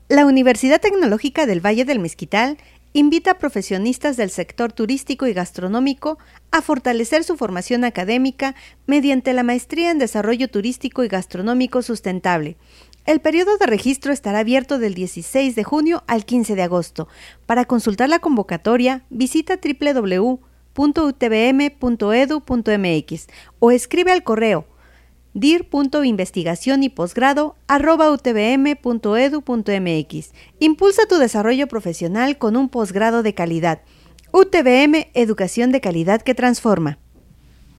La Universidad Tecnológica del Valle del Mezquital invita a profesionistas del sector turístico y gastronómico a fortalecer su formación académica mediante la Maestría en Desarrollo Turístico y Gastronómico Sustentable. El periodo de registro estará abierto del 16 de junio al 15 de agosto. Para consultar la convocatoria, visita www.utbm.edu.mx o escribe al correo dir.investigación y posgrado@utbm.edu.mx. Impulsa tu desarrollo profesional con un posgrado de calidad. UTBM, educación de calidad que transforma.